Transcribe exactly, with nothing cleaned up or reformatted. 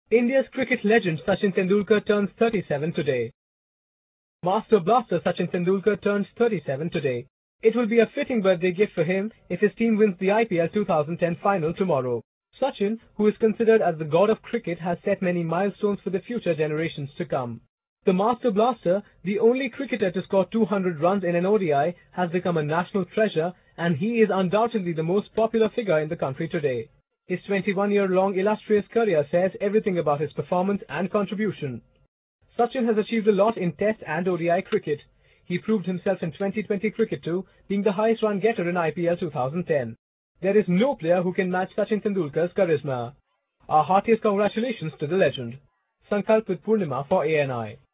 India's cricket legend Sachin Tendulkar turns thirty-seven today. Master Blaster Sachin Tendulkar turns thirty-seven today. It will be a fitting birthday gift for him if his team wins the I P L twenty ten final tomorrow. Sachin, who is considered as the god of cricket, has set many milestones for the future generations to come. The Master Blaster, the only cricketer to score two hundred runs in an O D I, has become a national treasure, and he is undoubtedly the most popular figure in the country today. His twenty-one-year-long illustrious career says everything about his performance and contribution. Sachin has achieved a lot in Test and O D I cricket. He proved himself in twenty twenty cricket too, being the highest run getter in I P L twenty ten. There is no player who can match Sachin Tendulkar's charisma. Our heartiest congratulations to the legend. Sankalp with Purnima for A N I.